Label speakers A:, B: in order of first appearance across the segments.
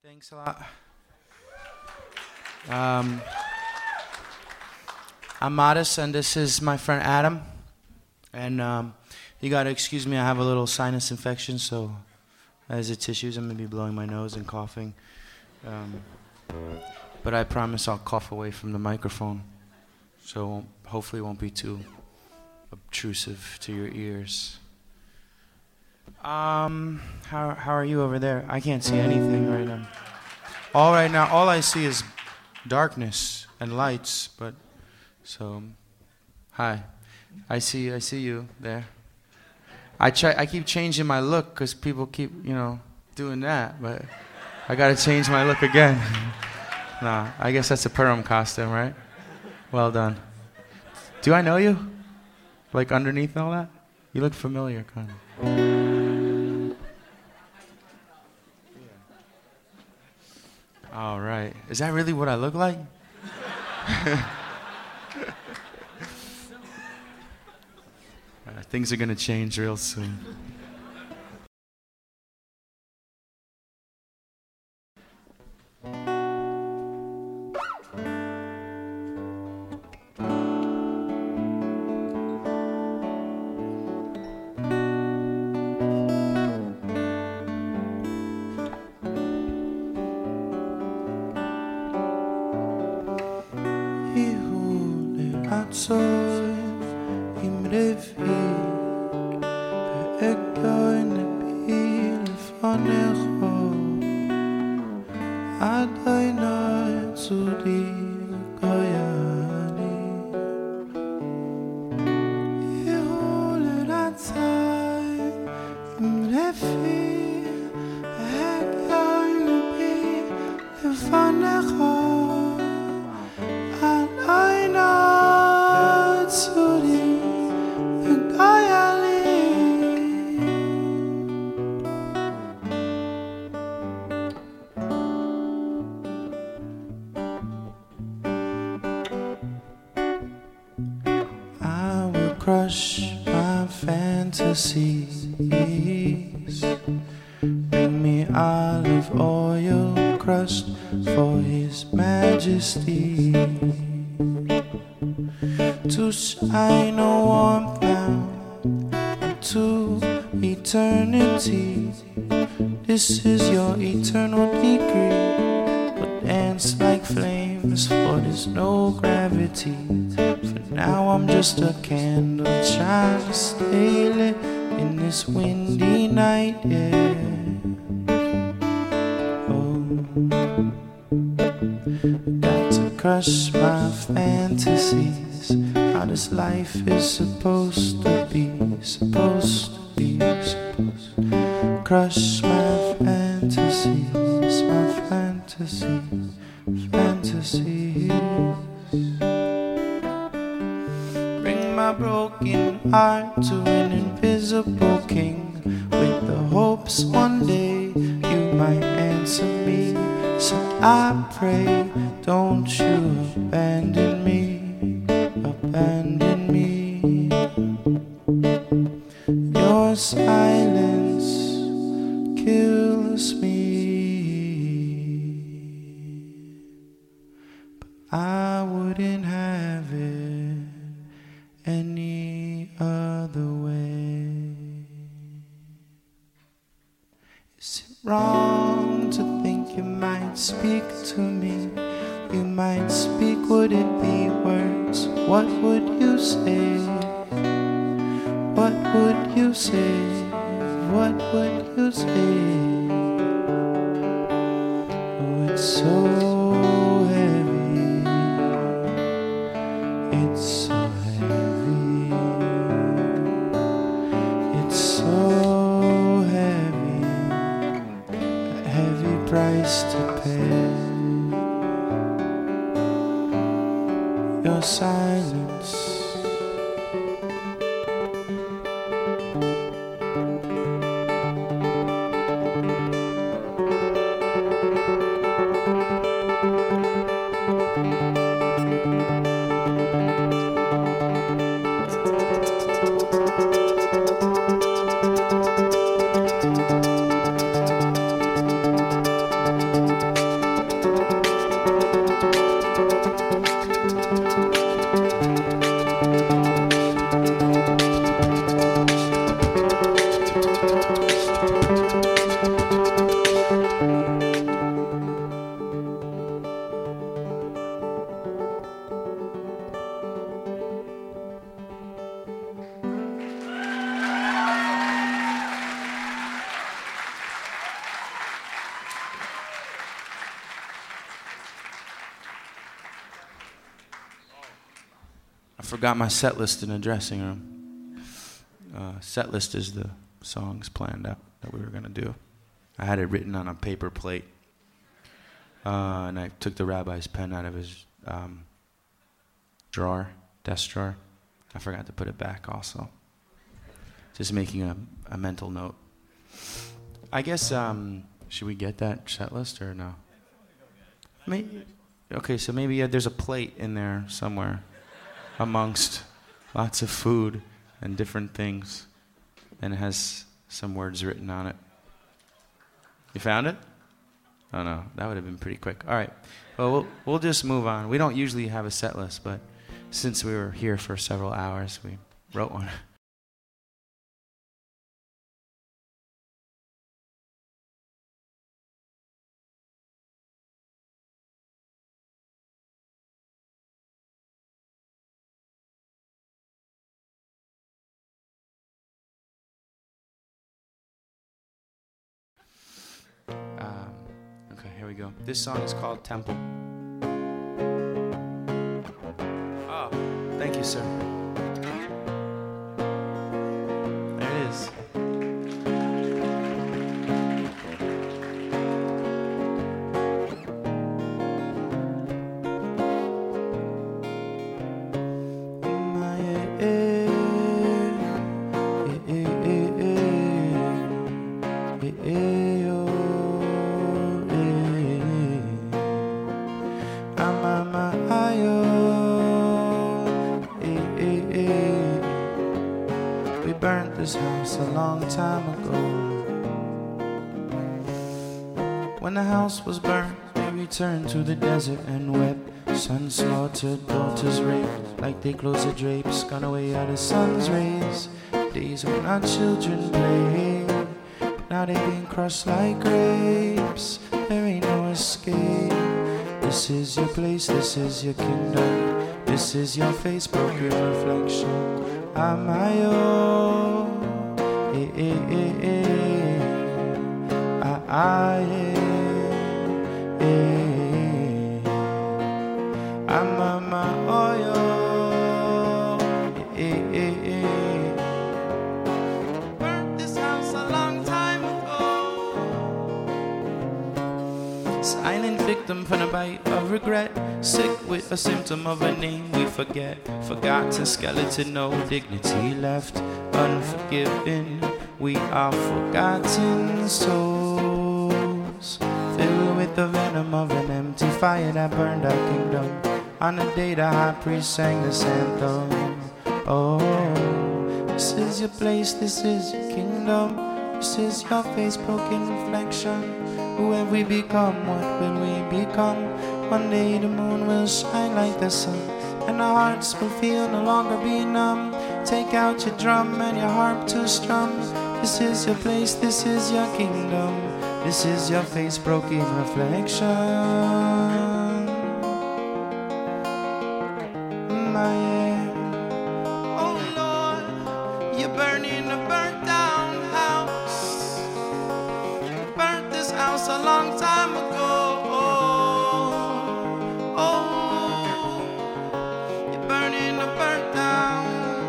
A: Thanks a lot. Um, I'm Modest, and this is my friend Adam. And you gotta excuse me, I have a little sinus infection, so as it tissues, I'm gonna be blowing my nose and coughing. But I promise I'll cough away from the microphone, so hopefully it won't be too obtrusive to your ears. How are you over there? I can't see anything right now. All I see is darkness and lights. But so, hi, I see you there. I keep changing my look because people keep doing that, but I gotta change my look again. Nah, I guess that's a Purim costume, right? Well done. Do I know you? Like underneath all that? You look familiar, kind of. All right. Is that really what I look like? Things are going to change real soon. Crush my fantasies. Bring me olive oil crushed for His Majesty to shine a warm cloud to eternity. This is your eternal decree. But dance like flames, for there's no gravity. Now I'm just a candle trying to stay lit in this windy night, yeah. Oh, got to crush my fantasies. How this life is supposed to be, supposed to be, supposed to crush my fantasies, my fantasies, fantasies. My broken heart to an invisible king, with the hopes one day you might answer me. So I pray, don't you abandon me, abandon me. Your silence kills me, but I wouldn't have it any other way. Is it wrong to think you might speak to me? You might speak, would it be words? What would you say? What would you say? What would you say? Oh, it's so heavy. It's so price to pay. Your silence. I forgot my set list in the dressing room. Set list is the songs planned out that we were going to do. I had it written on a paper plate. And I took the rabbi's pen out of his drawer, desk drawer. I forgot to put it back also. Just making a mental note. I guess, should we get that set list or no? Okay, so maybe there's a plate in there somewhere amongst lots of food and different things. And it has some words written on it. You found it? Oh no, that would have been pretty quick. All right, well, we'll just move on. We don't usually have a set list, but since we were here for several hours, we wrote one. Okay, here we go. This song is called Temple. Oh, thank you, sir. There it is. We burnt this house a long time ago. When the house was burnt, we returned to the desert and wept. Sons slaughtered, daughters raped, like they close the drapes, gone away out of sun's rays. Days when our children played, now they been crushed like grapes. There ain't no escape. This is your place, this is your kingdom. This is your face, broken reflection. I'm my own. I'm on my oil. Burnt this house a long time ago. Silent victim from a bite of regret. Sick with a symptom of a name we forget. Forgotten skeleton, no dignity left. Unforgiven, we are forgotten souls. Filled with the venom of an empty fire that burned our kingdom. On the day the high priest sang this anthem. Oh, this is your place, this is your kingdom. This is your face, broken reflection. Who have we become? What will we become? One day the moon will shine like the sun, and our hearts will feel no longer be numb. Take out your drum and your harp to strum. This is your place, this is your kingdom. This is your face, broken reflection. Oh Lord, you're burning a burnt down house. You burnt this house a long time ago. Oh, you're burning a burnt down.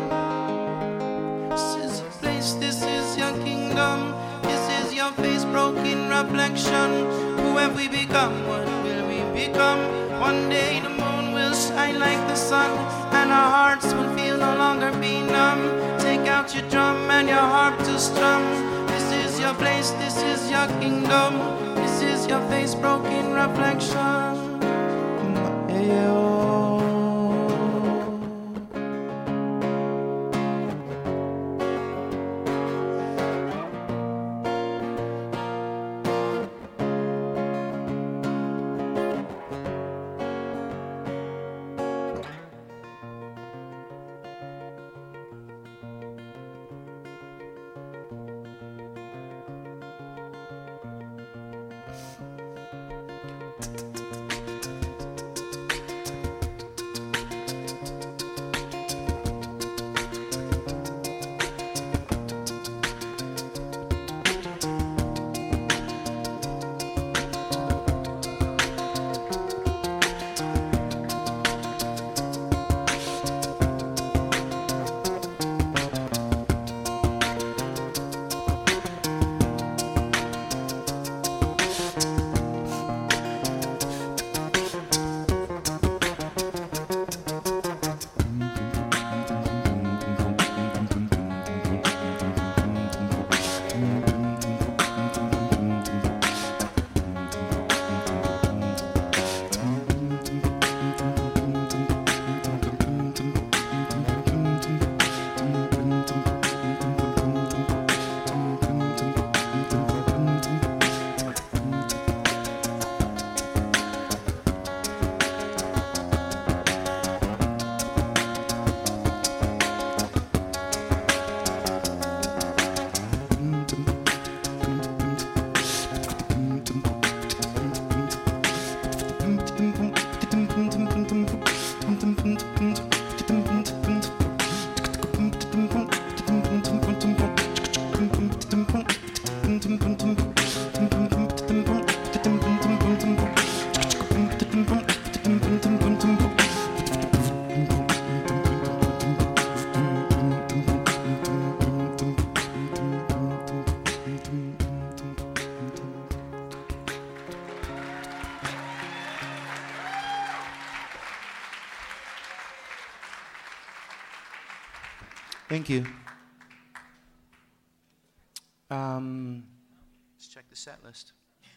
A: This is your place, this is your kingdom. This is your face, broken reflection. Who have we become? What will we become? One day the moon will shine like the sun, and our hearts will feel no longer be numb. Take out your drum and your harp to strum. This is your place, this is your kingdom. This is your face, broken reflection. Thank you. Let's check the set list.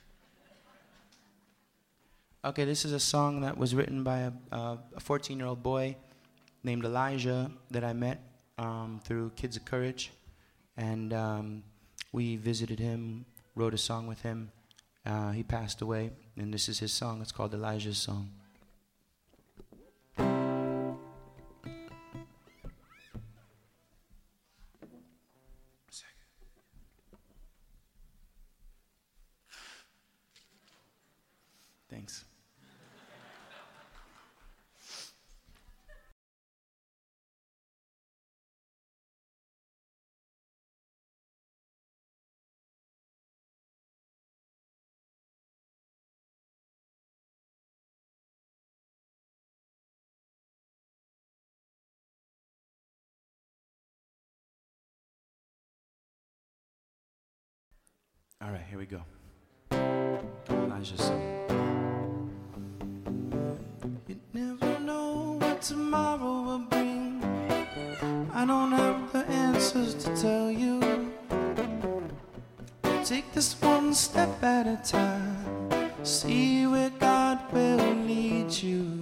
A: Okay, this is a song that was written by a 14-year-old boy named Elijah that I met through Kids of Courage. And we visited him, wrote a song with him. He passed away, and this is his song. It's called Elijah's Song. Thanks. All right, here we go. Elijah's Song. You never know what tomorrow will bring. I don't have the answers to tell you. Take this one step at a time. See where God will lead you.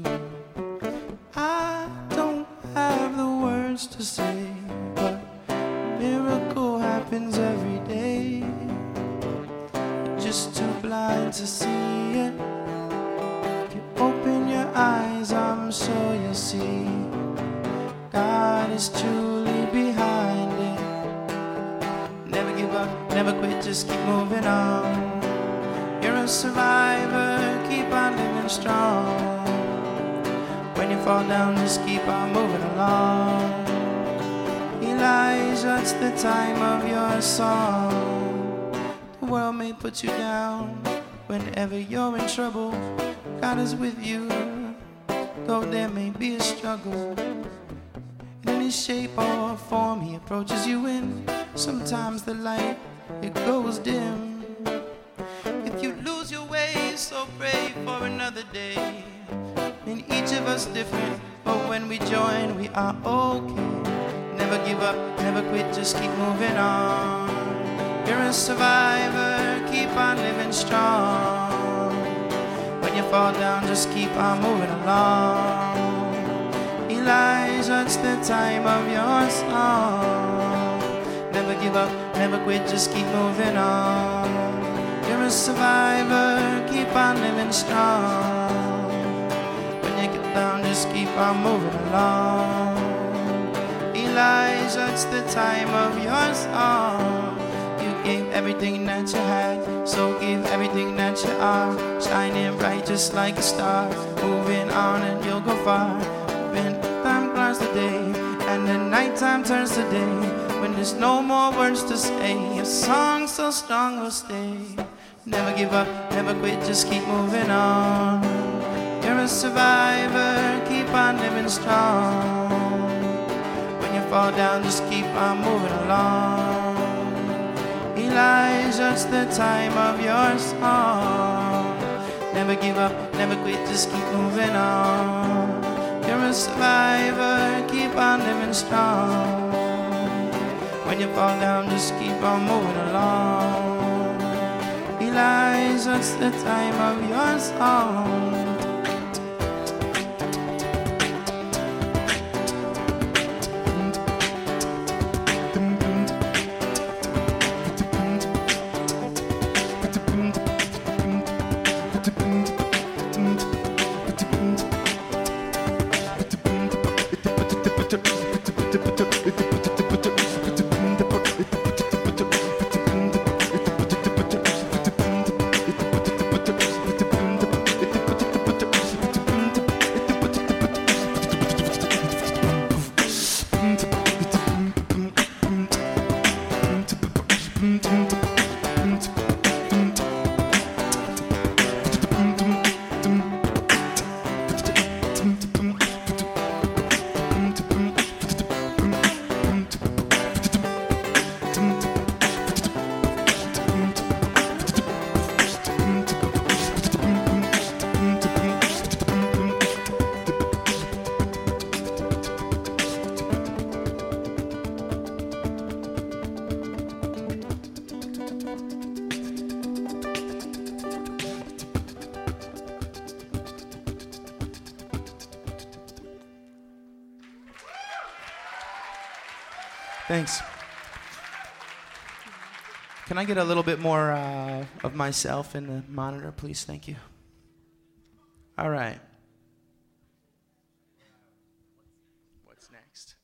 A: I don't have the words to say, but a miracle happens every day. You're just too blind to see it. Open your eyes, I'm sure you'll see God is truly behind it. Never give up, never quit, just keep moving on. You're a survivor, keep on living strong. When you fall down, just keep on moving along. Elijah, it's the time of your song. The world may put you down whenever you're in trouble. God is with you, though there may be a struggle. In any shape or form He approaches you in. Sometimes the light, it goes dim. If you lose your way, so pray for another day. And each of us different, but when we join, we are okay. Never give up, never quit, just keep moving on. You're a survivor, keep on living strong. When you fall down, just keep on moving along. Elijah, it's the time of your song. Never give up, never quit, just keep moving on. You're a survivor, keep on living strong. When you get down, just keep on moving along. Elijah, it's the time of your song. You gave everything that you had, so give everything that you are. Shining bright just like a star, moving on and you'll go far. When time flies the day and the nighttime turns to day, when there's no more words to say, a song so strong will stay. Never give up, never quit, just keep moving on. You're a survivor, keep on living strong. When you fall down, just keep on moving along. Elijah, it's the time of your song. Never give up, never quit, just keep moving on. You're a survivor, keep on living strong. When you fall down, just keep on moving along. Elijah, it's the time of your song. Thanks. Can I get a little bit more of myself in the monitor, please? Thank you. All right. What's next?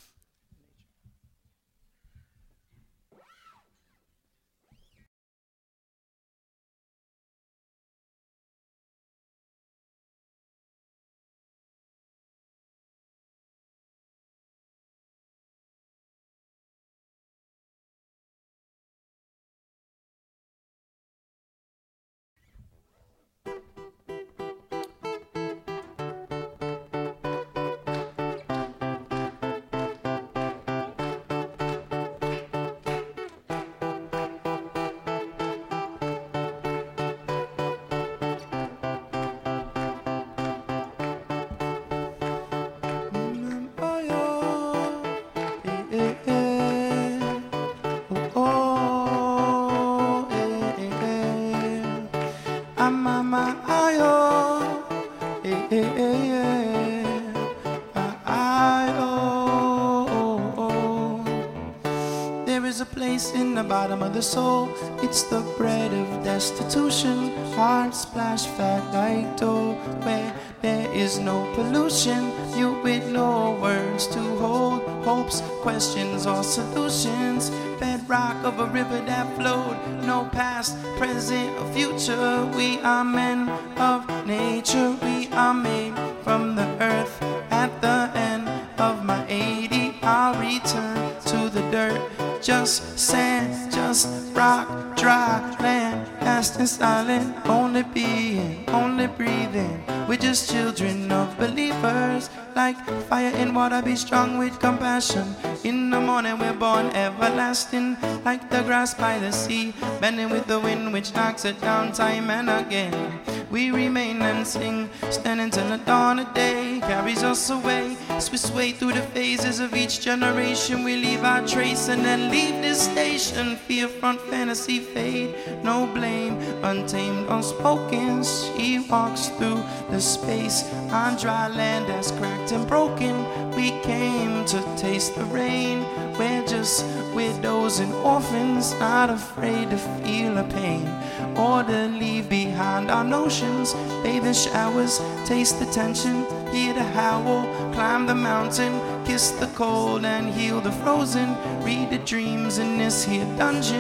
A: There is a place in the bottom of the soul. It's the bread of destitution. Heart splash fat like dough, where there is no pollution. You with no words to hold hopes, questions, or solutions. Bedrock of a river that flowed. No past, present, or future. We are men of nature. We are made from the earth. At the end of my 80, I'll return to the dirt. Just sand, just rock, dry land. Fast and silent, only being, only breathing. We're just children of believers. Like fire in water, be strong with compassion. In the morning we're born everlasting. Like the grass by the sea, bending with the wind which knocks it down time and again. We remain and sing, standing till the dawn of day carries us away. As we sway through the phases of each generation, we leave our trace and then leave this station. Fear, front, fantasy, fade, no blame, untamed, unspoken. She walks through the space on dry land that's cracked and broken. We came to taste the rain. We're just widows and orphans, not afraid to feel a pain or to leave behind our notions. Bathe in showers, taste the tension, hear the howl, climb the mountain, kiss the cold and heal the frozen. Read the dreams in this here dungeon.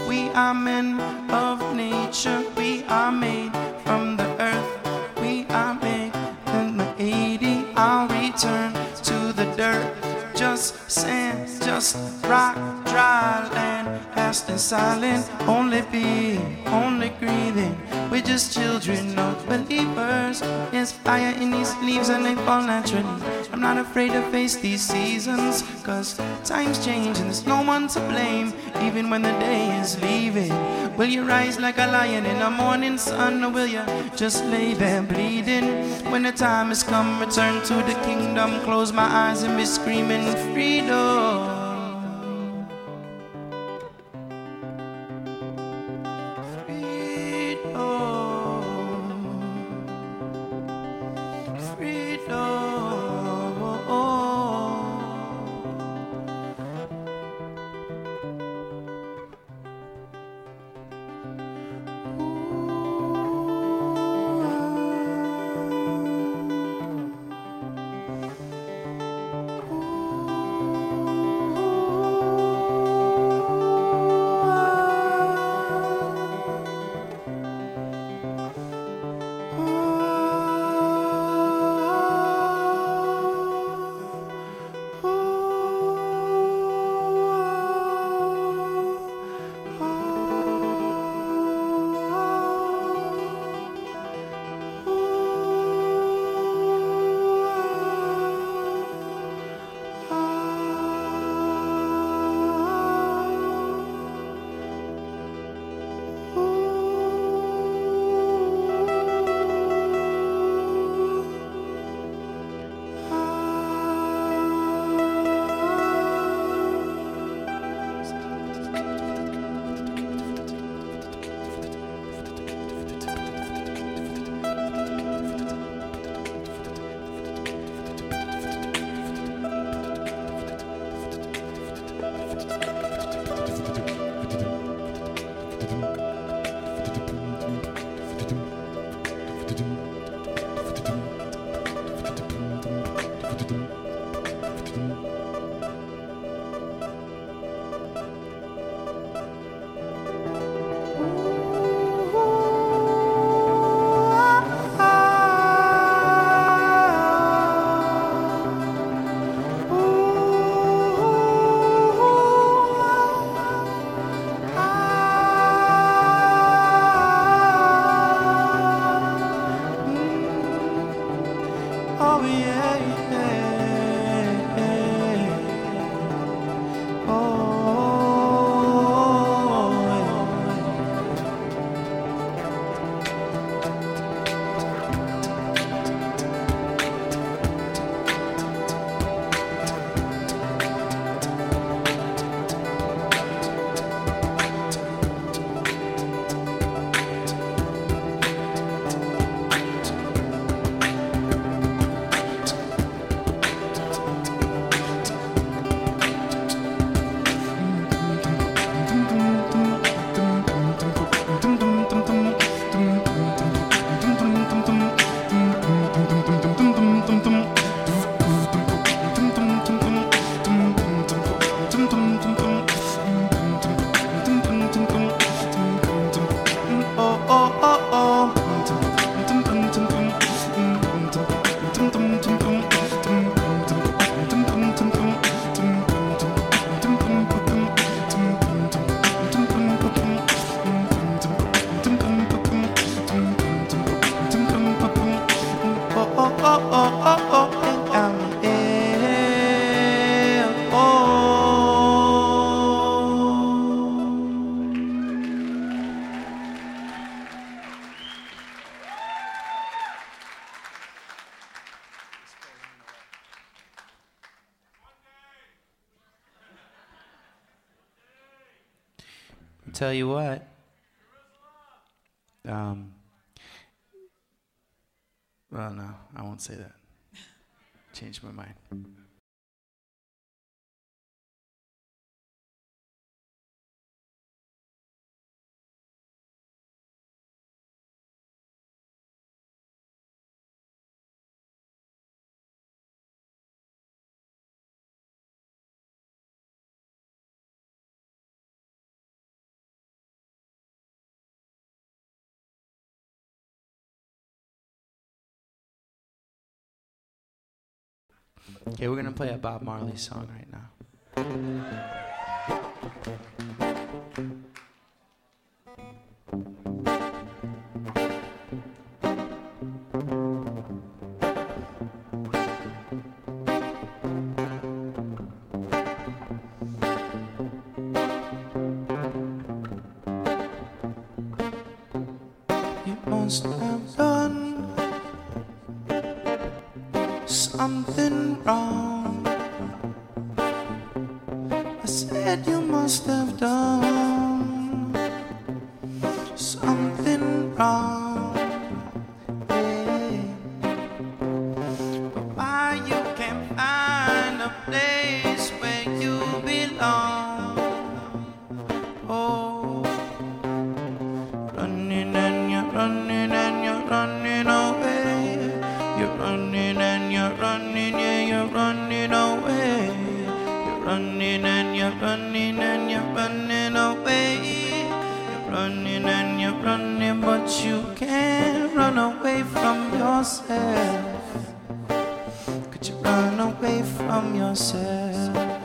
A: We are men of nature. We are made from the earth. We are made in the 80. I'll return to the dirt. Just sand, just rock, dry land, past and silent, only being, only grieving. We're just children of believers. There's fire in these leaves and they fall naturally. I'm not afraid to face these seasons, cause times change and there's no one to blame, even when the day is leaving. Will you rise like a lion in the morning sun, or will you just lay there bleeding? When the time has come, return to the kingdom, close my eyes and be screaming freedom. Tell you what. Well, no, I won't say that. Changed my mind. Okay, we're gonna play a Bob Marley song right now. You must have done something wrong. I said you must have done something wrong. Yeah. But why you can't find a place where you belong? Oh, running and you're running and you're running away. You're running and you're running, yeah, you're running away. You're running and you're running and you're running away. You're running and you're running, but you can't run away from yourself. Could you run away from yourself?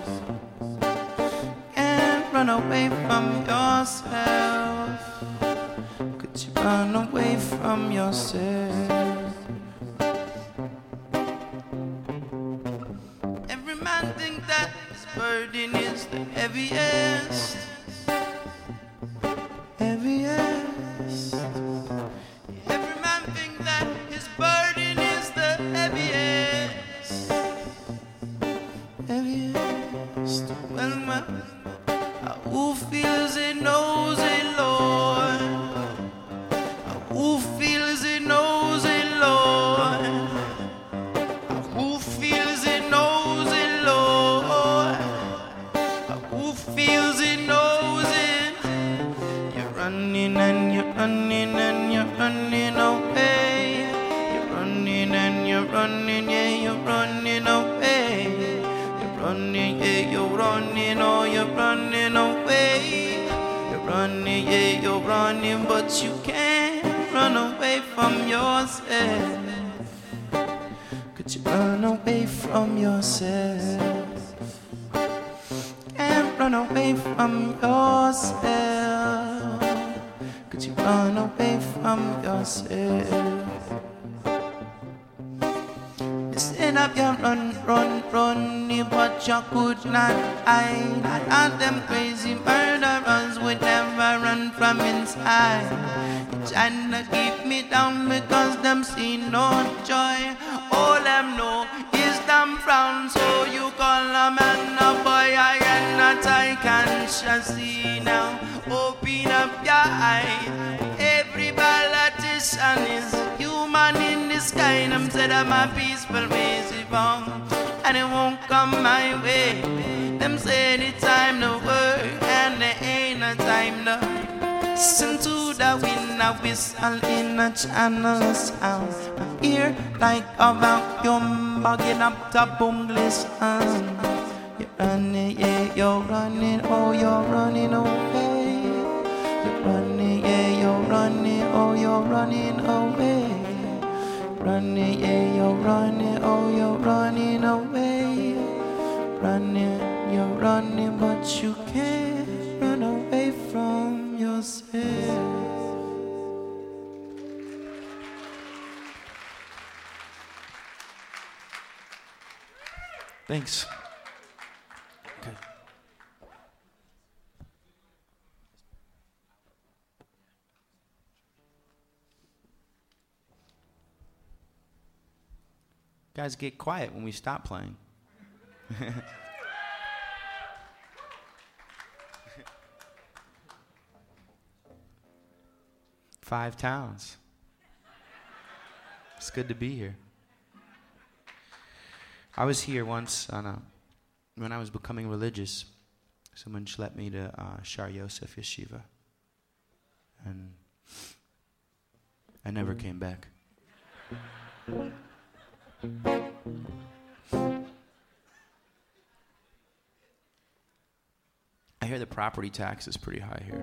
A: Can't run away from yourself. Could you run away from yourself? Every man thinks that his burden is the heaviest. Heaviest. Every man thinks that his burden is the heaviest. Heaviest. Well, who feels it knows it, Lord. Who feels it knows it, Lord. Who feels it knows it, Lord. Who feels it knows it. You're running and you're running and you're running away. You're running and you're running, yeah, you're running away. You're running, yeah, you're running, oh, you're running away. You're running, yeah, you're running, but you can't run away from yourself. Could you run away from yourself? Can't run away from yourself. Could you run away from yourself? You said up your run, but you could not hide. And them crazy murderers would never run from inside. You trying to keep me down because them see no joy. All them know is them frown, so you call a man a boy. I cannot, I can't see now. Open up your eyes. Every politician is human in this kind. I'm said I'm a peaceful lazy bomb, and it won't come my way. Them say the time to work, and there ain't no time to listen to the wind a whistle in a channel sound. I hear like a vacuum bugging up the boom listen. You're running, yeah, you're running, oh, you're running away. You're running, yeah, you're running, oh, you're running away. Running, yeah, you're running, oh, you're running away. Running, you're running, but you can't run away from yourself. Thanks. Okay. Guys, get quiet when we stop playing. 5 towns. It's good to be here. I was here once when I was becoming religious. Someone schlepped me to Shar Yosef Yeshiva. And I never came back. I hear the property tax is pretty high here.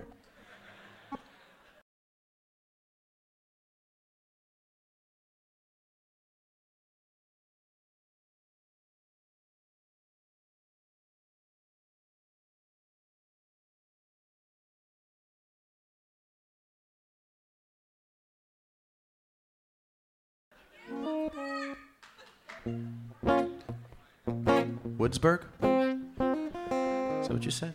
A: Woodsburg? Is that what you said?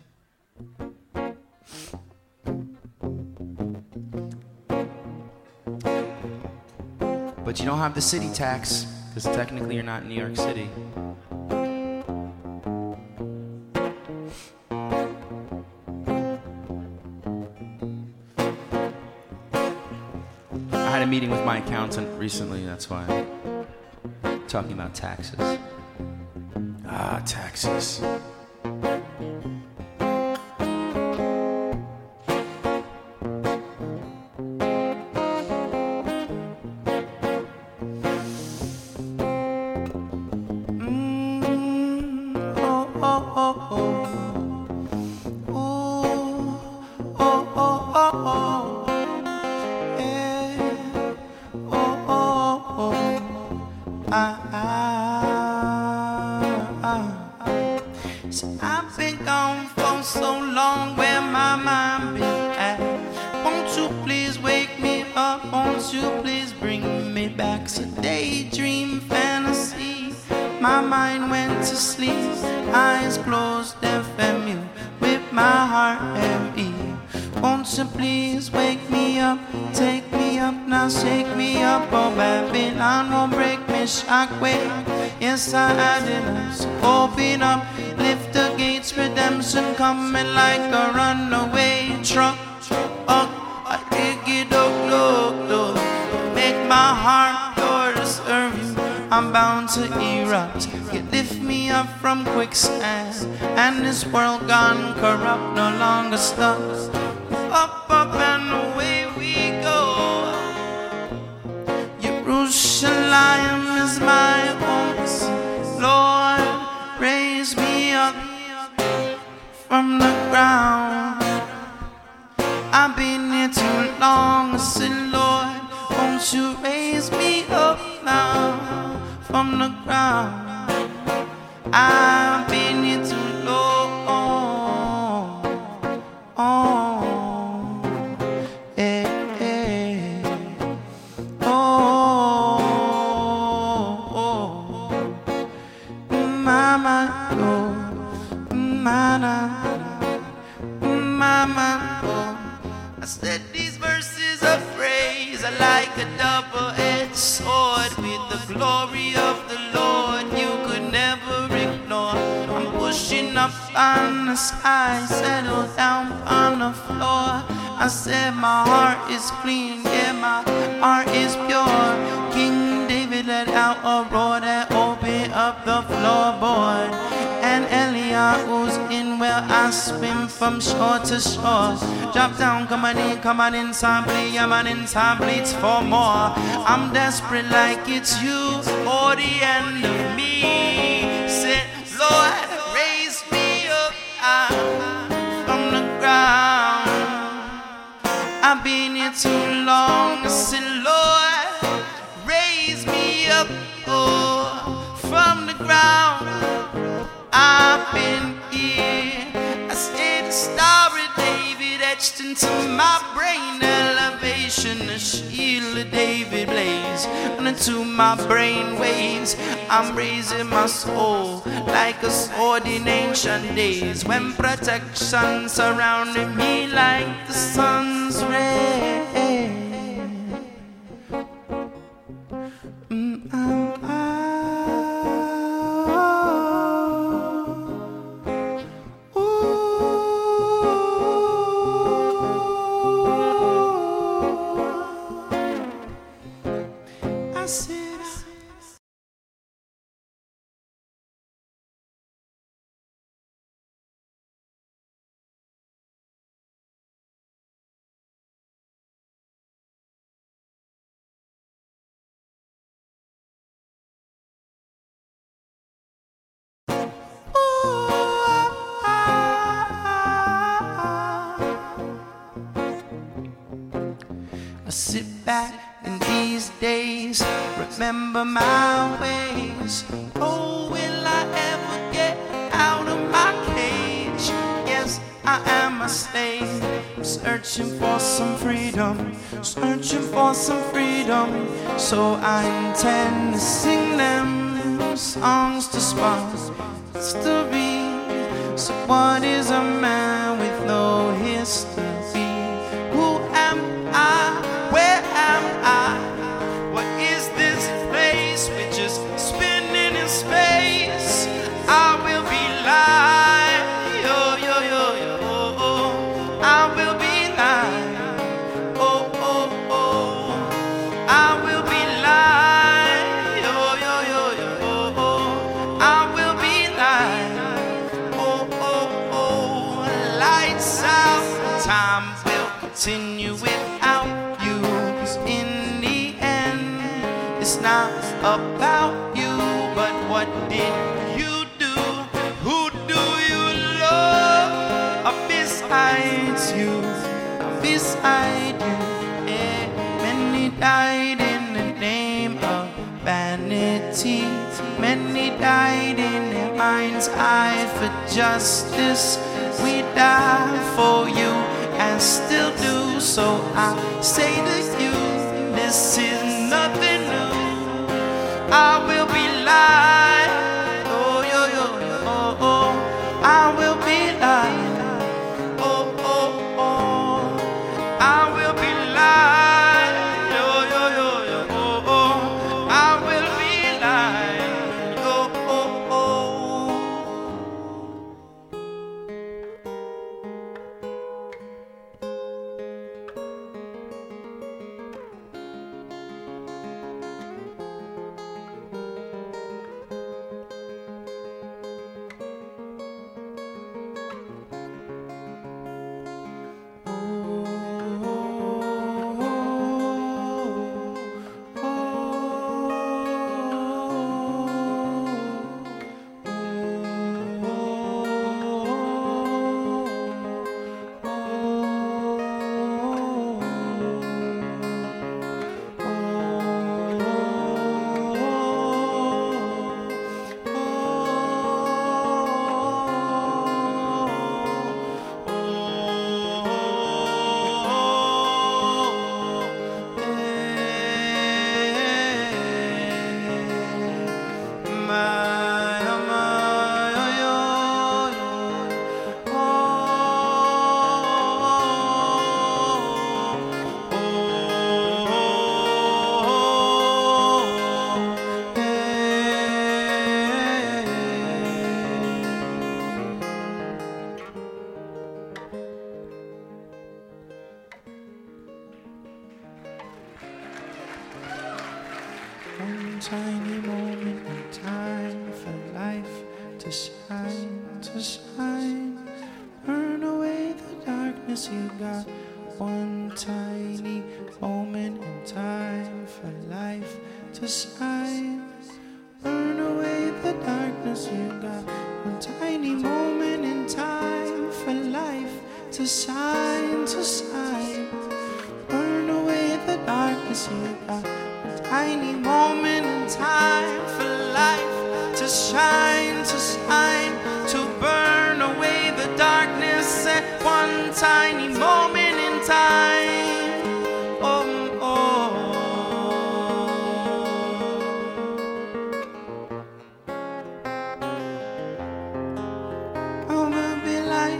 A: But you don't have the city tax, because technically you're not in New York City. I had a meeting with my accountant recently, that's why I'm talking about taxes. Ah, taxes.
B: So I've been gone for so long, where my mind been at? Won't you please wake me up? Won't you please bring me back? So daydream fantasy, my mind went to sleep, eyes closed, deaf and mute, with my heart heavy. Won't you please wake me up, take me up, now shake me up, oh Babylon won't break me, shockwave. Yes, I had enough, so open up, lift the gates, redemption coming like a runaway truck. I dig it up, look, make my heart pure to serve you. I'm bound to erupt, you lift me up from quicksand, and this world gone corrupt, no longer stuck. Up and away we go. Jerusalem is my home. Lord, raise me up from the ground. I've been here too long. I said, Lord, won't you raise me up now from the ground? I've been here too long. I said these verses of praise are like a double-edged sword, with the glory of the Lord you could never ignore. I'm pushing up on the sky, settle down on the floor. I said my heart is clean, yeah, my heart is pure. King David let out a roar that opened up the floorboard, and Eliyahu's in where I swim from shore to shore. Drop down, come on in, sample, I'm an ensemble, it's for more. I'm desperate like it's you or the end of me. Said, Lord, raise me up from the ground. I've been here too long. I said, Lord, raise me up from the ground. I've been here. I said, the Star of David etched into my brain, elevation, the shield of David blaze, and into my brain waves. I'm raising my soul like a sword in ancient days, when protection surrounded me like the sun's rays. Sit back in these days, remember my ways. Oh, will I ever get out of my cage? Yes, I am a slave, searching for some freedom, searching for some freedom. So I intend to sing them
A: songs to spark history. So what is a man with no history? Who am I? Where am I? What is this place? We're just spinning in space. I will be live. Yo, yo, yo, yo. Oh, oh. I will be live. Oh, oh, oh. I will be live. Yo, yo, yo, yo. Oh, oh. I will be live. Oh, oh, oh. Lights out. Time will continue without you. 'Cause in the end, it's not about you, but what did you do? Who do you love besides you? Beside you, yeah. Many died in the name of vanity. Many died in their mind's eye for justice. We die for you and still do. So I say to you, this is nothing new. I will be live. Oh, yo, yo, yo, oh, oh. I will be live. Oh, oh, oh. I will be live. Yo, yo, yo, yo, oh, oh. I will be live. Oh, oh, oh. One tiny moment in time for life to shine, to shine. Burn away the darkness you got. One tiny moment in time for life to shine. Burn away the darkness you got. One tiny moment in time for life to shine, to shine. Burn away the darkness you got. Tiny moment in time for life to shine, to burn away the darkness at one tiny moment in time. Oh, oh. I will be like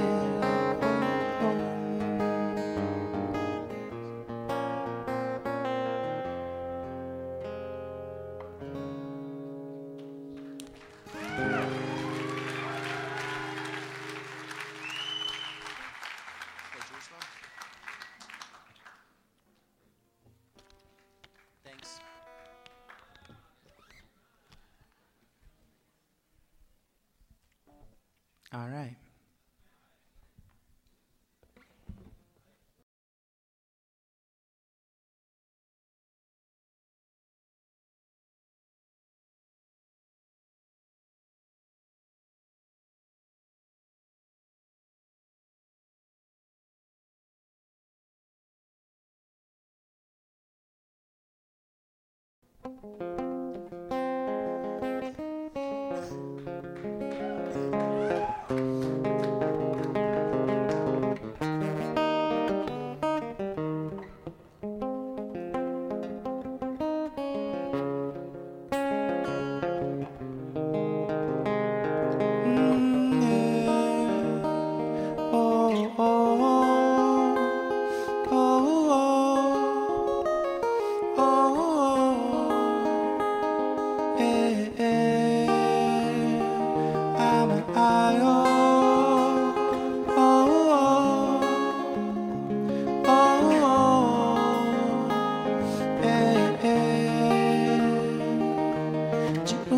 B: Thanks.
A: all right.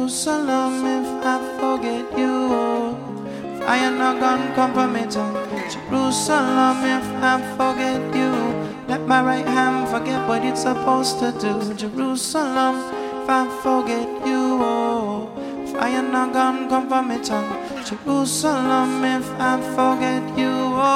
A: Jerusalem, if I forget you, fire not gonna come from it. Jerusalem, if I forget you, let my right hand forget what it's supposed to do. Jerusalem, if I forget you, fire not gonna come from it. Jerusalem, if I forget you,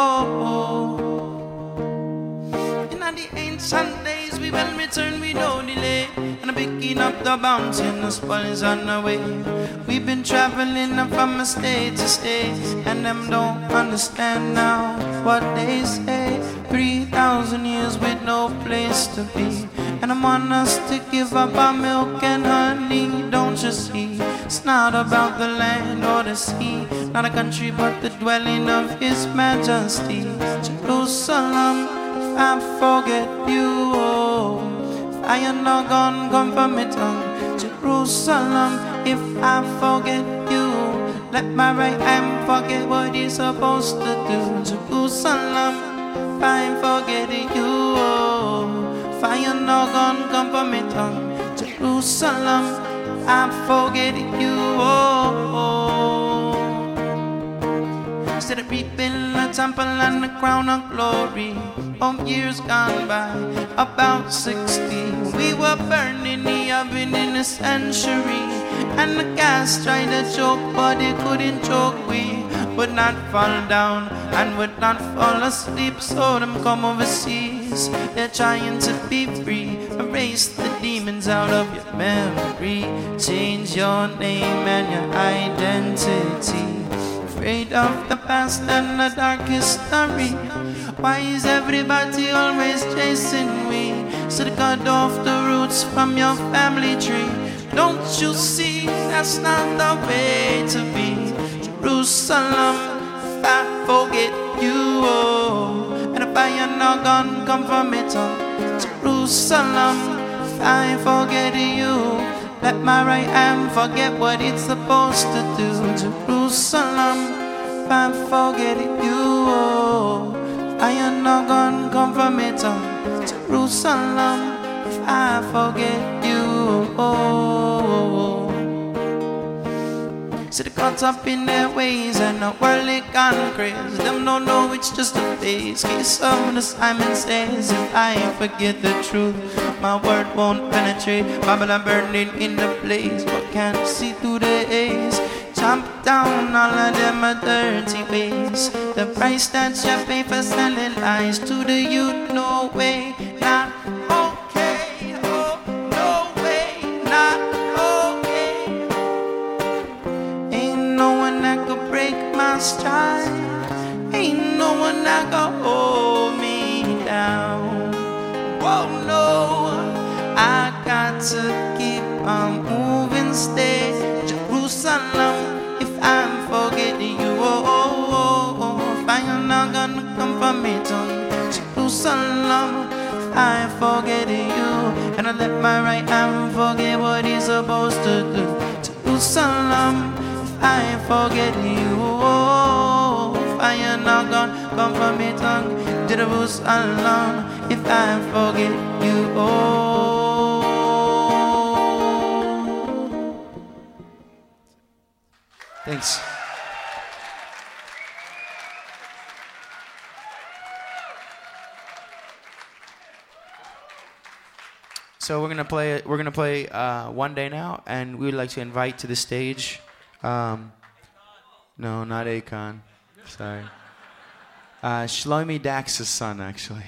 A: in the ancient days we will return with no delay, and picking up the bounty and the spoils on the way. We've been traveling from state to state, and them don't understand now what they say. 3,000 years with no place to be, and I want us to give up our milk and honey. Don't you see? It's not about the land or the sea, not a country but the dwelling of His Majesty. Jerusalem, if I forget you, fire not gonna come from it. Jerusalem, if I forget you, let my right hand forget what it's supposed to do. Jerusalem, if I forget you, fire not gonna come from it. Jerusalem, I forget you. Instead of rebuilding the temple and the crown of glory, years gone by, about 60, we were burning the oven in a century, and the gas tried to choke, but it couldn't choke. We would not fall down and would not fall asleep, so them come overseas. They're trying to be free, erase the demons out of your memory, change your name and your identity. Afraid of the past and the dark history. Why is everybody always chasing me? So they cut off the roots from your family tree. Don't you see that's not the way to be? Jerusalem, if I forget you, and if I am not gonna come from it. Jerusalem, if I forget you, let my right hand forget what it's supposed to do. Jerusalem, if I forget you, I am not gonna come from it. Jerusalem, if I forget you. So they caught up in their ways and the world they gone crazy. Them don't know it's just a phase. Case of the Simon says, if I forget the truth, my word won't penetrate. Babylon burning in the blaze, but can't see through the haze. Chomp down all of them are dirty ways. The price that you pay for selling lies to the youth, no way, not okay. Oh, no way, not okay. Ain't no one that could break my stride. Ain't no one that could hold me down. Whoa, no, I got to keep on moving, stay. Jerusalem, if I'm forgetting you, if I am not gonna come from me, Jerusalem, if I'm forgetting you, and I let my right hand forget what he's supposed to do. Jerusalem, if I'm forgetting you, if I am not gonna come from me, Jerusalem, if I forget you, Thanks. So we're gonna play One Day Now, and we would like to invite to the stage. No, not Akon. Sorry. Shlomi Dax's son, actually.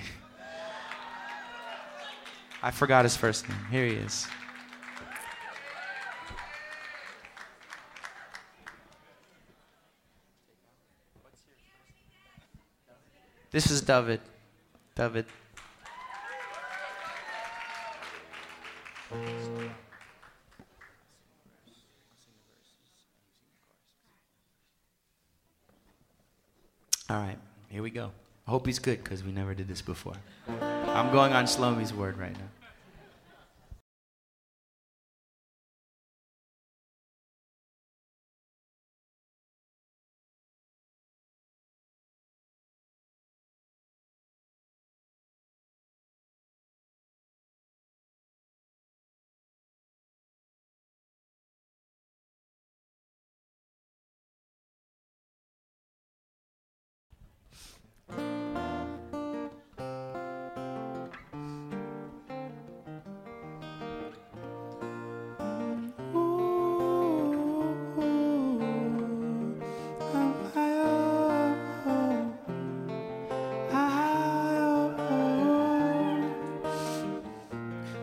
A: I forgot his first name. Here he is. This is David. David. All right, here we go. I hope he's good because we never did this before. I'm going on Shlomi's word right now.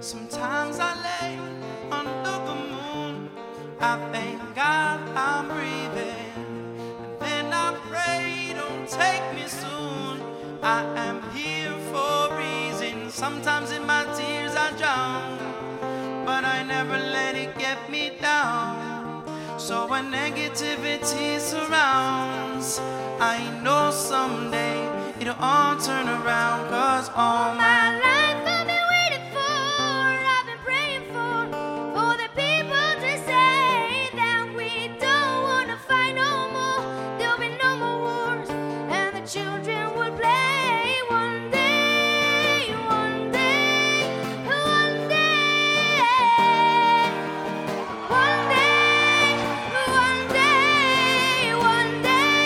B: Sometimes I lay under the moon. I thank God I'm breathing. And then I pray, don't take me soon. I am here for a reason. Sometimes in my tears I drown, but I never let it get me down. So when negativity surrounds, I know someday it'll all turn around. Cause all my life I've been waiting for, I've been praying for the people to say that we don't wanna fight no more. There'll be no more wars, and the children will play one day, one day, one day, one day, one day, one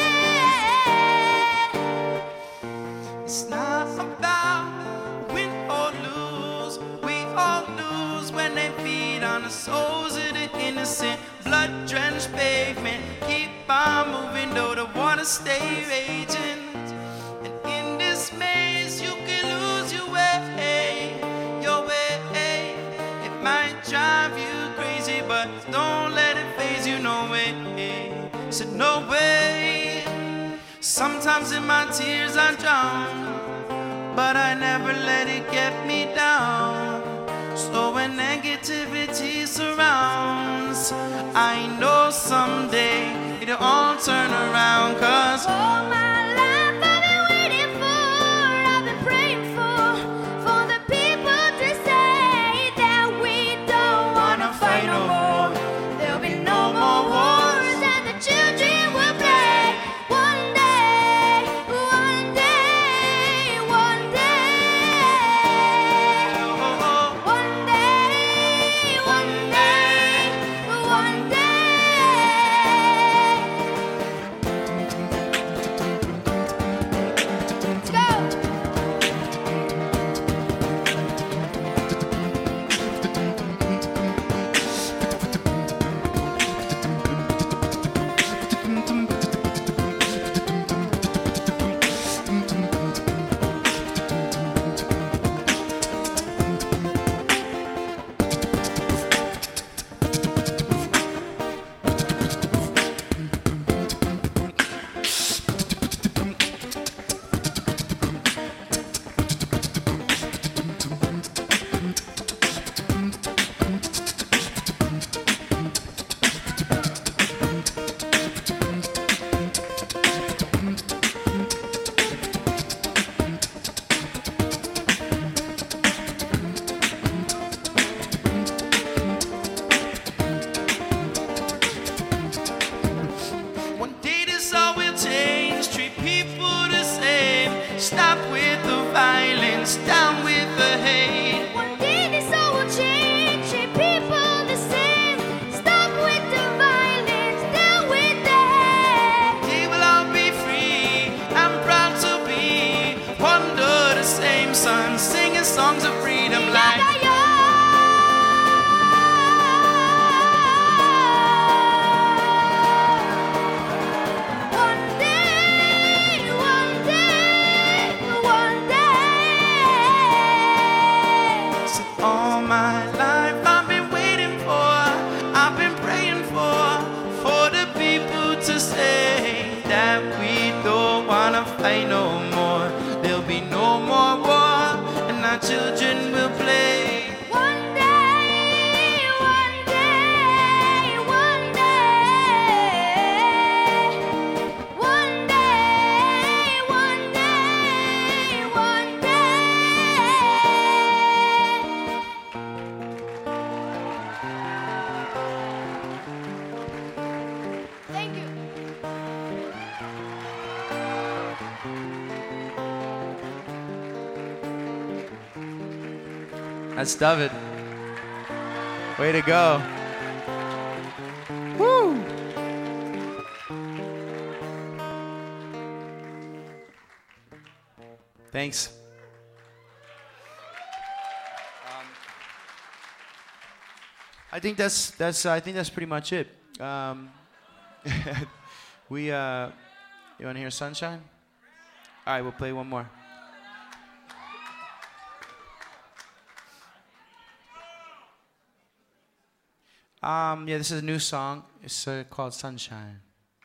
B: day. It's not about win or lose. We all lose when they feed on the souls of the innocent. Blood-drenched pavement, keep on moving though the water stay raging. And in this maze you can lose your way, your way. It might drive you crazy, but don't let it phase you, no way. Said no way. Sometimes in my tears I drown, but I never let it get me down. So when negativity surrounds, I know someday it'll all turn around. Cause all my life I've been waiting for, I've been praying for the people to say that we don't wanna fight no more. There'll be no more wars, and the children will play one day, one day, one day, one day, one day, one day. Let's go. One day this all will change, treat people the same. Stop with the violence, down with the hate. One day this all will change, treat people the same. Stop with the violence, down with the hate. They will all be free, I'm proud to be under the same sun, singing songs of freedom like one day, one day, one day. So all my life I've been waiting for, I've been praying for the people to say that we don't wanna fight no more. There'll be no more war, and our children will play. One day, one day, one day, one day, one day, one day. Thank you. That's David. Way to go. Woo! Thanks. I think that's pretty much it. You want to hear Sunshine? All right, we'll play one more.
A: Yeah, this is a new song. It's called Sunshine.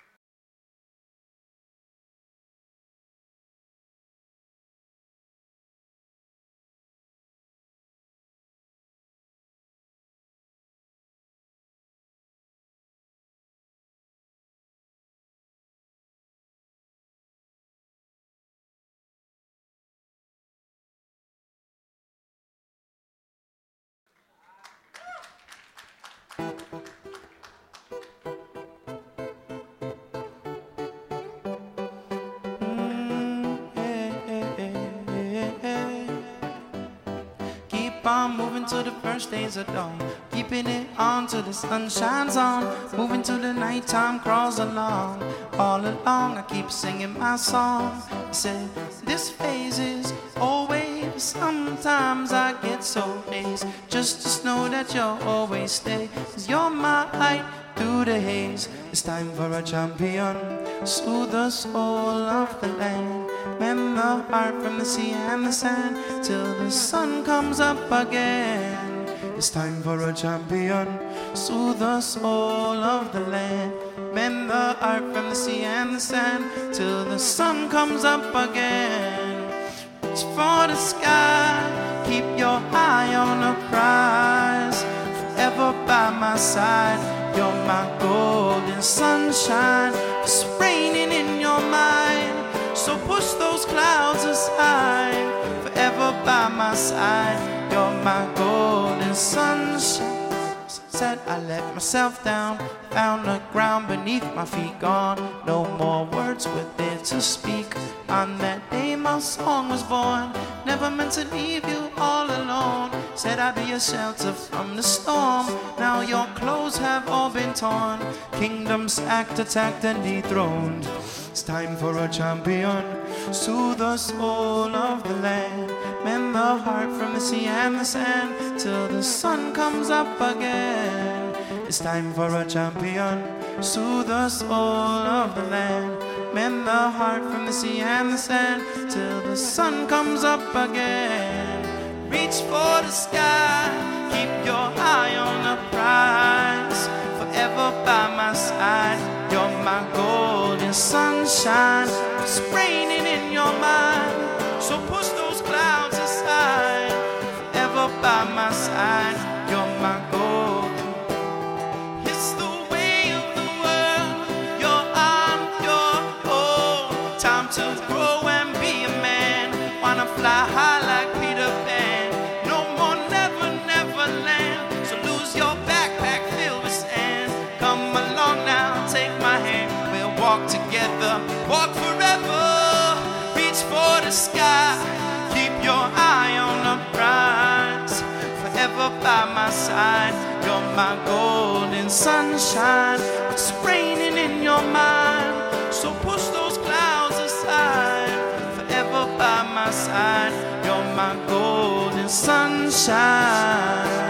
A: Keep on moving to the first days of dawn, keeping it on till the sun shines on, moving till the nighttime crawls along. All along I keep singing my song. I said this phase is always. Sometimes I get so dazed, just know that you'll always stay, 'cause you're my light through the haze. It's time for a champion, soothe the soul of the land, mend the heart from the sea and the sand, till the sun comes up again. It's time for a champion, soothe the soul of the land, mend the heart from the sea and the sand, till the sun comes up again. Reach for the sky, keep your eye on the prize, forever by my side. You're my golden sunshine, it's raining in your mind, so push those clouds aside. Forever by my side, you're my golden sunshine. Said I let myself down, found the ground beneath my feet gone. No more words were there to speak. On that day my song was born, never meant to leave you all alone. Said I'd be a shelter from the storm, now your clothes have all been torn. Kingdoms act, attacked and dethroned. It's time for a champion, soothe the soul of the land, mend the heart from the sea and the sand, till the sun comes up again. It's time for a champion, soothe the soul of the land, mend the heart from the sea and the sand, till the sun comes up again. Reach for the sky, keep your eye on the prize, forever by my side. You're my golden sunshine, it's raining in your mind, so push those clouds aside. Forever by my side, you're my golden. It's the way of the world, you're on your own. Time to grow and be a man, wanna fly high like Peter Pan. No more never, never land, so lose your backpack filled with sand. Come along now, take my hand, we'll walk together, walk forever. Reach for the sky, keep your eye on the prize, forever by my side. You're my golden sunshine, it's raining in your mind, so push those clouds aside. Forever by my side, you're my golden sunshine.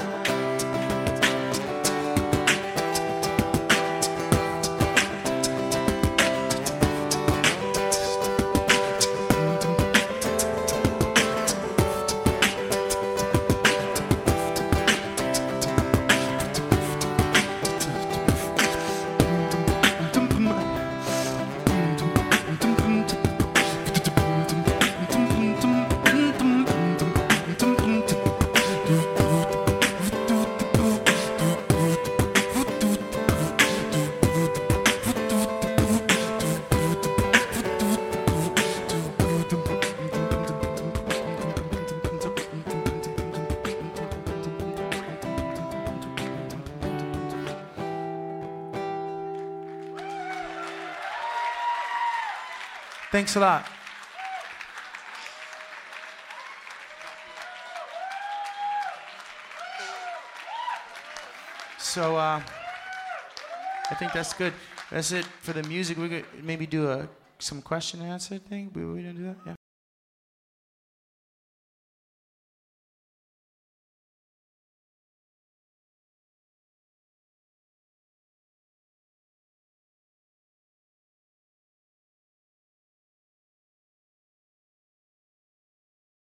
A: Thanks a lot. So I think that's good. That's it for the music. We could maybe do some question and answer thing. We gonna do that? Yeah.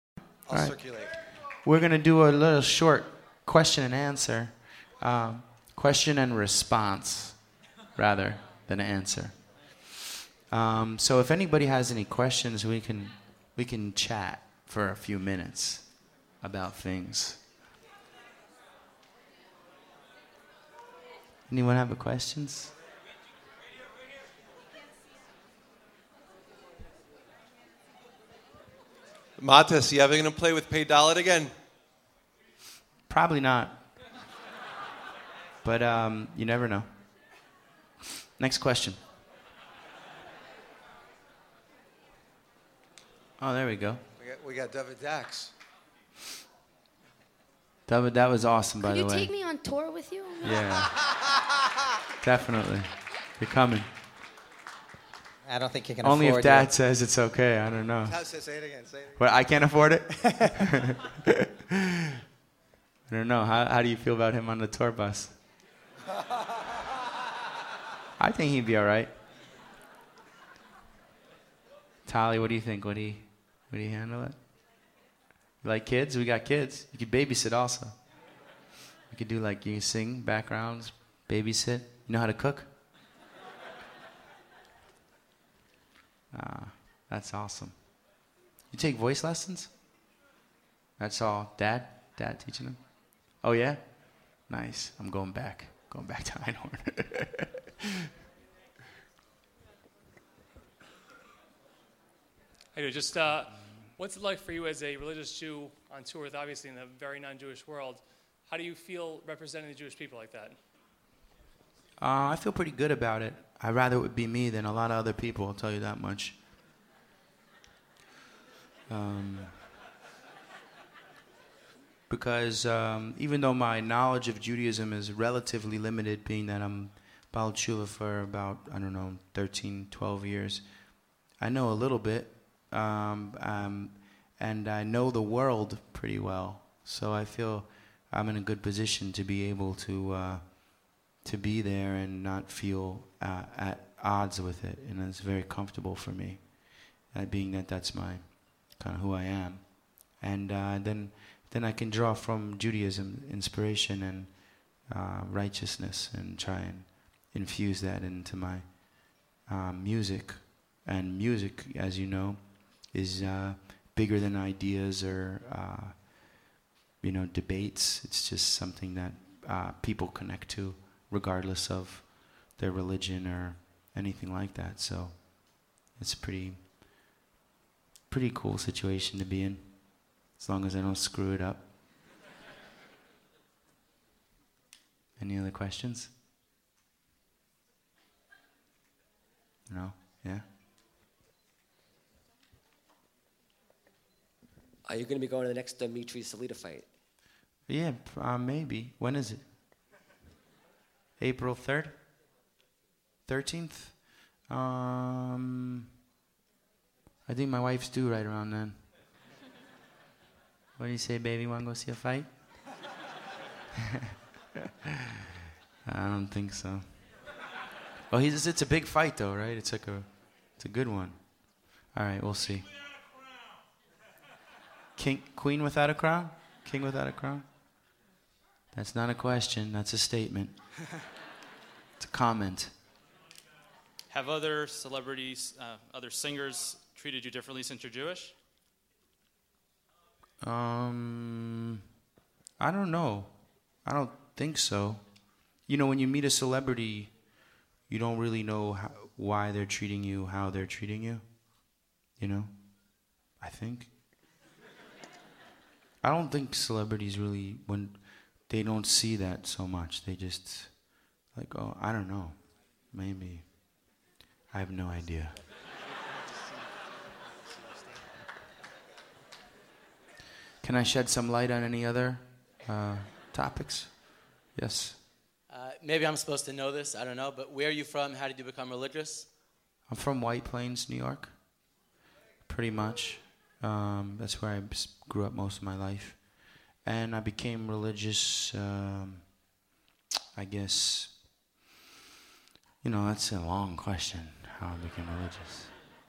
C: I'll circulate.
A: We're going to do a little short question and answer. Question and response, rather than answer. So if anybody has any questions, we can chat for a few minutes about things. Anyone have questions?
C: Matas, you ever going to play with Pay Dalit again?
A: Probably not. But you never know. Next question. Oh, there we go.
D: We got David Dax.
A: David, that was awesome, by the way.
E: Could you take me on tour with you?
A: Yeah. Definitely. You're coming.
D: I don't think you can
A: Only
D: afford
A: if Dad
D: it.
A: says it's okay. I don't know.
D: Say it again.
A: But I can't afford it? I don't know. How do you feel about him on the tour bus? I think he'd be all right. Tali, what do you think? Would he handle it? You like kids? We got kids. You could babysit also. You could do like, you sing, backgrounds, babysit. You know how to cook? That's awesome. You take voice lessons? That's all. Dad teaching him? Oh, yeah? Nice. I'm going back to Einhorn.
F: Hey, just what's it like for you as a religious Jew on tour with obviously in a very non-Jewish world? How do you feel representing the Jewish people like that?
A: I feel pretty good about it. I'd rather it would be me than a lot of other people, I'll tell you that much. Because even though my knowledge of Judaism is relatively limited, being that I'm Baal Tshuva for about, 13, 12 years, I know a little bit, and I know the world pretty well. So I feel I'm in a good position to be able to be there and not feel at odds with it, and it's very comfortable for me, being that that's my kind of who I am, and then I can draw from Judaism inspiration and righteousness and try and infuse that into my music. And music, as you know, is bigger than ideas or debates. It's just something that people connect to, regardless of their religion or anything like that. So it's a pretty cool situation to be in, as long as I don't screw it up. Any other questions? No? Yeah?
G: Are you going to be going to the next Dimitri Salita fight?
A: Yeah, maybe. When is it? April 3rd? 13th? I think my wife's due right around then. What do you say, baby? Want to go see a fight? I don't think so. Oh, it's a big fight, though, right? It's a good one. All right, we'll see. Queen without a crown? King without a crown? That's not a question. That's a statement. It's a comment.
H: Have other celebrities, other singers treated you differently since you're Jewish?
A: I don't know. I don't think so. When you meet a celebrity, you don't really know why they're treating you how they're treating you. I think. I don't think celebrities really, when they don't see that so much, they just oh, I don't know. Maybe. I have no idea. Can I shed some light on any other topics? Yes.
I: Maybe I'm supposed to know this, I don't know, but where are you from? How did you become religious?
A: I'm from White Plains, New York. Pretty much. That's where I grew up most of my life. And I became religious, I guess, that's a long question, how I became religious.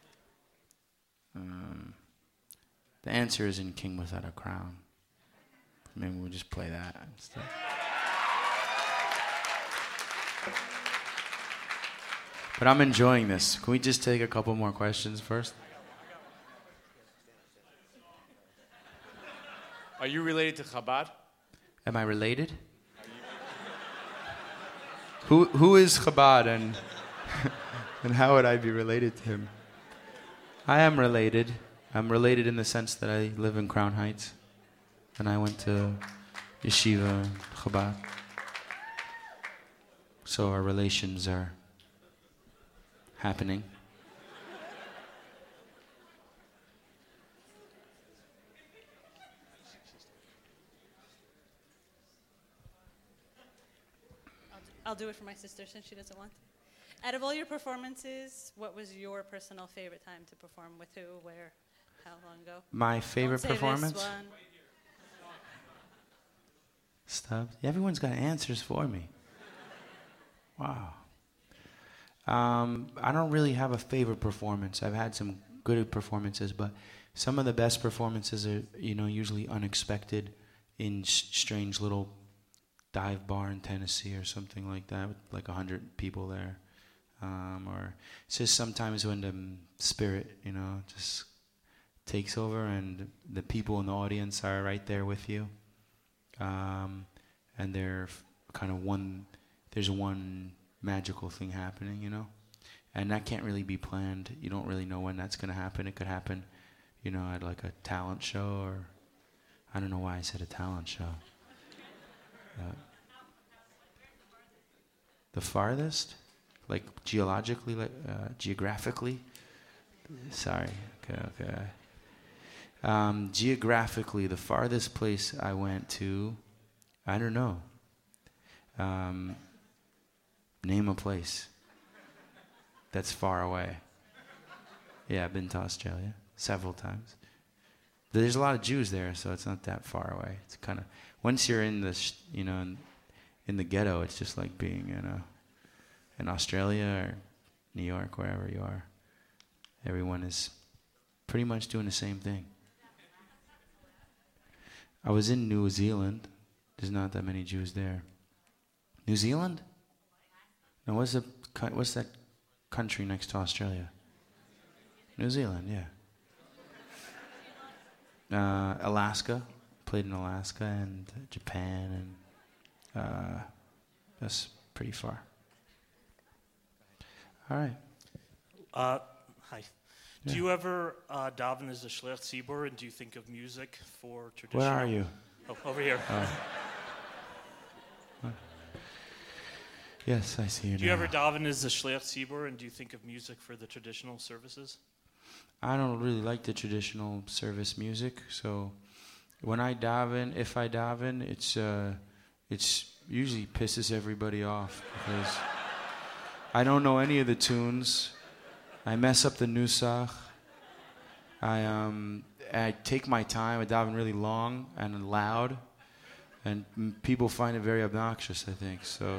A: The answer is in King Without a Crown. Maybe we'll just play that instead. But I'm enjoying this. Can we just take a couple more questions first?
E: Are you related to Chabad?
A: Am I related? Who is Chabad and and how would I be related to him? I am related. I'm related in the sense that I live in Crown Heights and I went to Yeshiva and Chabad. So our relations are happening.
J: I'll do it for my sister since she doesn't want to. Out of all your performances, what was your personal favorite time to perform with who, where, how long ago?
A: My favorite
J: Don't say
A: performance?
J: This one.
A: Stuff. Everyone's got answers for me. Wow. I don't really have a favorite performance. I've had some good performances, but some of the best performances are, usually unexpected in strange little dive bar in Tennessee or something like that, with like 100 people there. Or it's just sometimes when the spirit, just takes over and the people in the audience are right there with you. And they're kind of there's one magical thing happening, and that can't really be planned. You don't really know when that's going to happen. It could happen, at like a talent show, or I don't know why I said a talent show. The farthest, like geologically, geographically. Sorry. Okay. Geographically, the farthest place I went to, I don't know. Name a place that's far away. Yeah, I've been to Australia several times. There's a lot of Jews there, so it's not that far away. It's kind of, once you're in the, in the ghetto, it's just like being in Australia or New York, wherever you are. Everyone is pretty much doing the same thing. I was in New Zealand. There's not that many Jews there. New Zealand? No, what's that country next to Australia? New Zealand, yeah. Alaska. Played in Alaska and Japan, and that's pretty far. All right.
K: Hi.
A: Yeah.
K: Do you ever daven as a Shliach Tzibur, and do you think of music for traditional?
A: Where are you?
K: Oh, over here.
A: Yes, I see you now.
K: Do you ever daven as a Shliach Tzibur, and do you think of music for the traditional services?
A: I don't really like the traditional service music, so when I daven, if I daven, it's usually pisses everybody off because I don't know any of the tunes. I mess up the nusach. I take my time. I daven really long and loud, and people find it very obnoxious, I think. So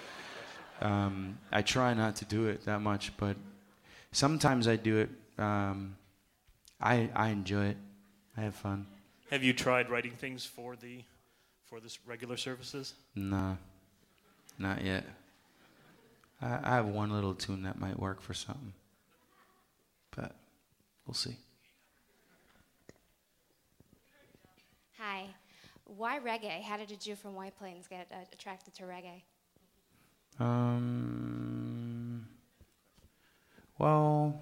A: I try not to do it that much, but sometimes I do it. I enjoy it. I have fun.
K: Have you tried writing things for this regular services?
A: No, not yet. I have one little tune that might work for something, but we'll see.
L: Hi. Why reggae? How did a Jew from White Plains get attracted to reggae?
A: Well,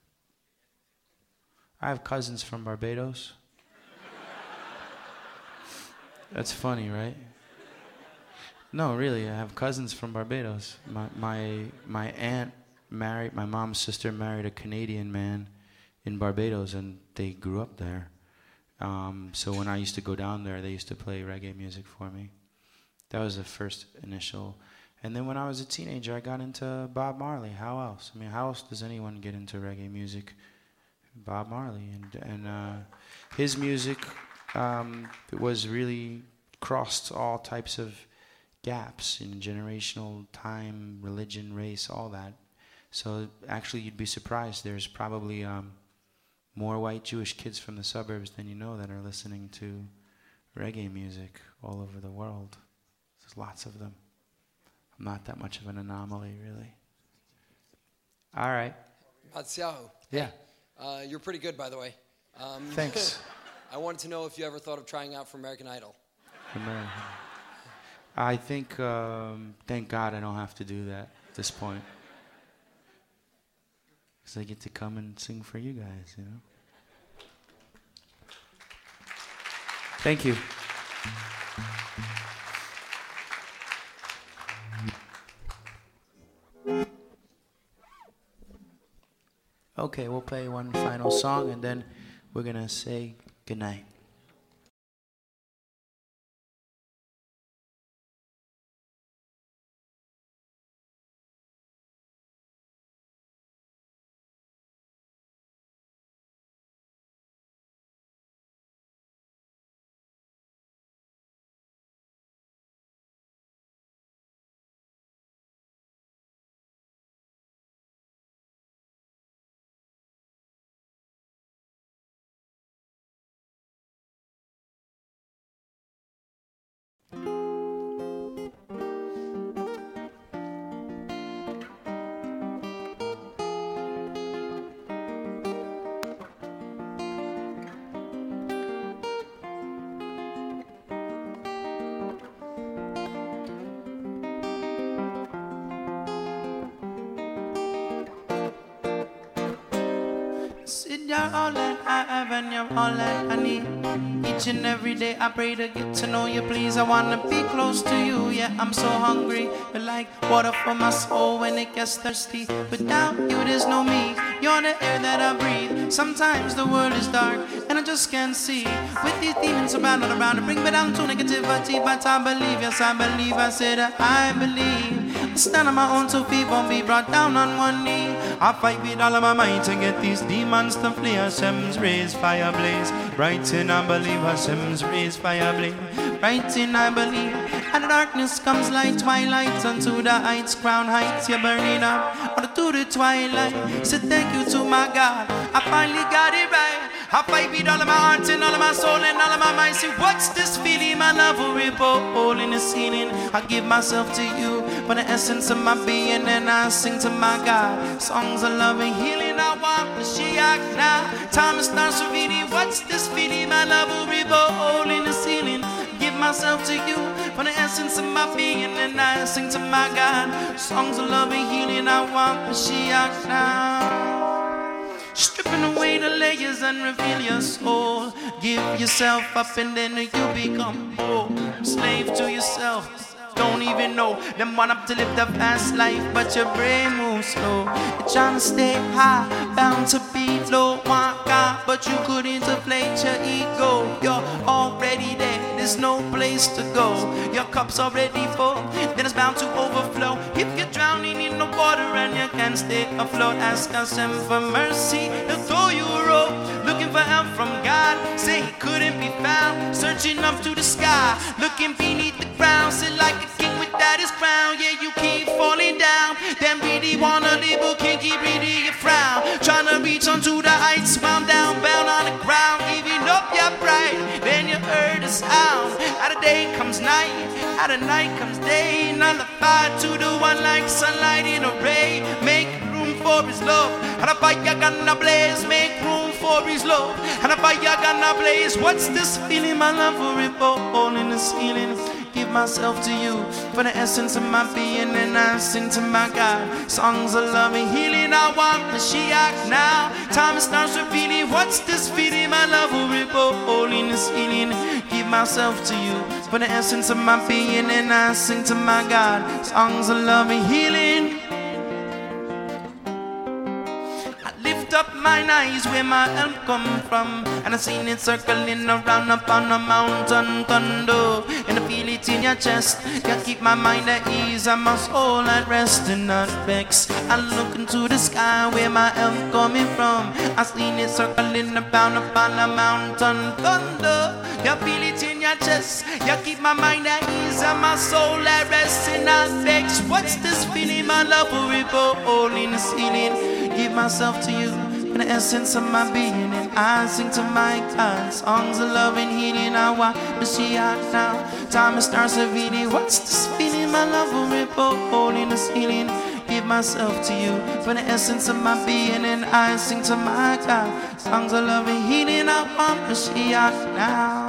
A: I have cousins from Barbados. That's funny, right? No, really, I have cousins from Barbados. My aunt married, my mom's sister married a Canadian man in Barbados, and they grew up there. So when I used to go down there, they used to play reggae music for me. That was the first initial. And then when I was a teenager, I got into Bob Marley. How else? I mean, how else does anyone get into reggae music? Bob Marley. And his music it was really crossed all types of gaps in generational time, religion, race, all that. So actually, you'd be surprised. There's probably more white Jewish kids from the suburbs than you know that are listening to reggae music all over the world. There's lots of them. I'm not that much of an anomaly, really. All right.
M: Matsiao.
A: Yeah.
M: You're pretty good, by the way.
A: Thanks.
M: I wanted to know if you ever thought of trying out for American Idol.
A: I think, thank God I don't have to do that at this point. Because I get to come and sing for you guys, you know? Thank you. Okay, we'll play one final song and then we're going to say goodnight. You're all that I have and you're all that I need. Each and every day I pray to get to know you, please. I wanna be close to you, yeah, I'm so hungry. You're like water for my soul when it gets thirsty. Without you there's no me, you're the air that I breathe. Sometimes the world is dark and I just can't see. With these demons around and around to bring me down to negativity. But I believe, yes I believe, I said I believe. I stand on my own 2 feet, won't be brought down on one knee. I fight with all of my might to get these demons to flee. Hashem's raise fire blaze. Right in I believe, Hashem's raise fire blaze. Right in I believe. And the darkness comes like twilight. Unto the heights, crown heights, you're burning up. Or to the twilight. Say thank you to my God, I finally got it right. I fight with all of my heart and all of my soul and all of my mind. See, what's this feeling? My love will rip a hole in the ceiling. I give myself to you for the essence of my being, and I sing to my God songs of love and healing. I want the Shiach now. Time starts revealing. What's this feeling? My love will rip a hole in the ceiling. Give myself to you for the essence of my being, and I sing to my God songs of love and healing. I want the Shiach now. Stripping away the layers and reveal your soul. Give yourself up and then you become whole. Slave to yourself, don't even know. Them want up to live the fast life, but your brain moves slow. You're trying to stay high, bound to be low. Want God, but you couldn't inflate your ego. You're already there, there's no place to go. Your cup's already full, then it's bound to overflow. If you're drowning in the water and you can't stay afloat, ask Hashem for mercy, he'll throw you a rope. Looking for help from God, say he couldn't be found. Searching up to the sky, looking beneath the ground. Sit like a king without his crown, yeah, you keep falling down. Then really wanna live, but can't keep reading your frown. Trying to reach onto the heights, wound down, bound on the ground. Giving up your pride, then you heard a sound. Out of day comes night, out of night comes day. Nullified to the one like sunlight in a ray. Make room for his love, and a fire gonna blaze. Make room for his love, and a fire gonna blaze. What's this feeling? My love will rip a hole in the ceiling. Give myself to you for the essence of my being, and I sing to my God songs of love and healing. I want the Shiach now. Time starts revealing. What's this feeling? My love will rip a hole in the ceiling. Give myself to you for the essence of my being, and I sing to my God songs of love and healing. Up mine eyes where my help come from, and I seen it circling around upon a mountain thunder, and I feel it in your chest. You keep my mind at ease and my soul at rest and not vex. I look into the sky where my help coming from. I seen it circling around upon a mountain thunder. You feel it in your chest. You keep my mind at ease and my soul at rest and not vex. What's this feeling? My love will rip a hole in the ceiling. Give myself to you, in the essence of my being, and
B: I sing to my God. Songs of love and healing. I want Mashiach now. Time to start Savini. What's this feeling? My love will ripple, holding the ceiling. Give myself to you for the essence of my being, and I sing to my God. Songs of love and healing. I want Mashiach now.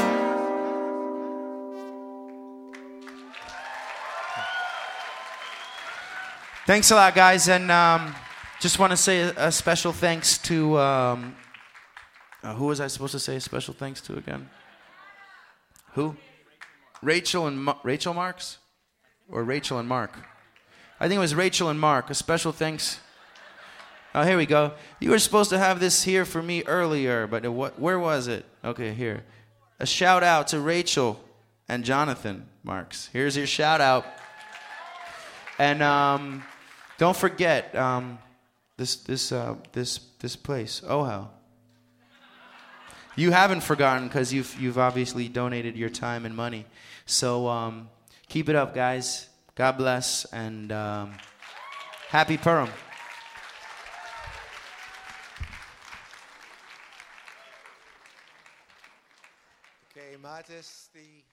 B: Thanks a lot, guys, and just want to say a special thanks to who was I supposed to say a special thanks to again? Who? Rachel and Rachel Marks, or Rachel and Mark? I think it was Rachel and Mark. A special thanks. Oh, here we go. You were supposed to have this here for me earlier, but where was it? Okay, here. A shout out to Rachel and Jonathan Marks. Here's your shout out. And don't forget this place, OHEL. You haven't forgotten because you've obviously donated your time and money. So keep it up, guys. God bless, and happy Purim.
D: Okay, Matis, the